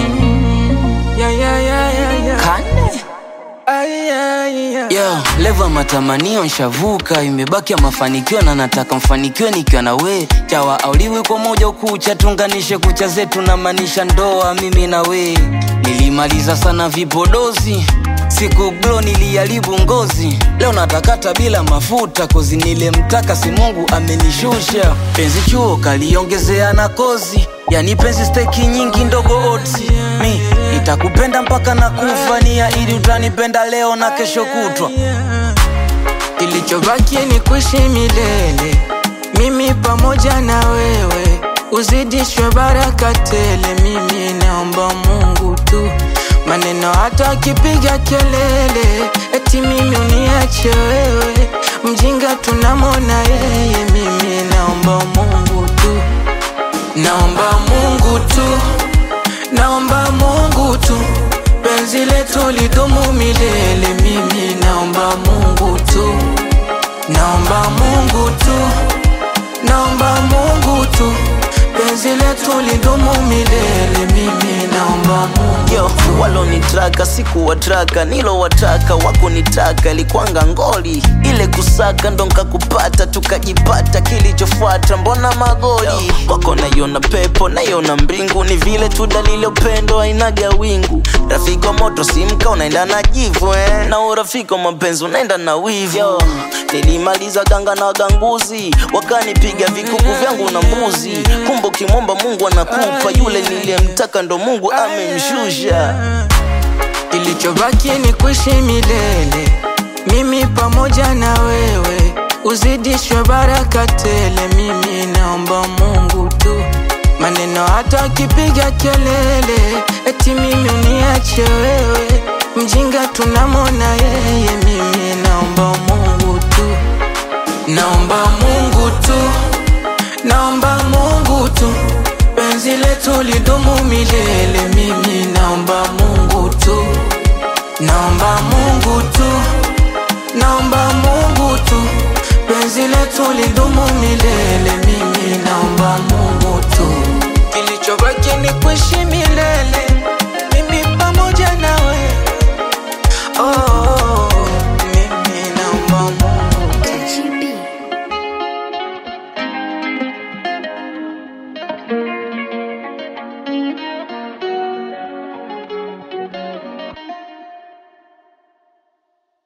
Yo, leva matamanio nshavuka, imebaki ya mafanikio na nataka mfanikiwe nikiwa na we. Chawa auliwi kwa moja ukucha, tunganishe kucha zetu na manisha ndoa mimi na we. Nilimaliza sana vipodozi, siku glow niliharibu ngozi. Leo natakata bila mafuta, kozi nilemtaka si Mungu amenishusha. Penzi chuo kaliongezea na kozi, yani penzi steki nyingi ndogo oti. Mi nitakupenda mpaka na kufania, ili utanipenda leo na kesho kutwa. Kilichobaki ni kuishi milele, mimi pamoja na wewe, uzidishwe baraka tele. Mimi naomba Mungu tu, maneno hata akipiga kelele eti mimi uniache wewe, mjinga tunamona yeye. Mimi naomba Mungu tu, naomba Mungu tu, naomba Mungu tu, penzi letu lidumu milele. Mimi naomba Mungu tu, naomba Mungu tu, naomba Mungu tu, penzi letu lidumu milele. Mimi naomba Mungu. Yo, walonitraka siku watraka, nilo wataka wako nitaka, ilikuanga ngoli ile kusaka ndo nkakupata, tukajipata kilichofuata mbona magoli. Wako naiona pepo naiona mbingu, ni vile tu dalili upendo hainaga wingu. Rafiki wa moto simka unaenda na jivu na urafiki wa mapenzi unaenda na wivu. Yo, nilimaliza ganga na ganguzi, wakanipiga vikuku vyangu na mbuzi. Kumbe ukimwomba Mungu anakupa, yule niliyemtaka ndo Mungu amemshusha. Kilichobaki ni kuishi milele, mimi pamoja na wewe, uzidishwe baraka tele. Mimi naomba Mungu tu, maneno hata akipiga kelele eti mimi uniache wewe, mjinga tunamona yeye.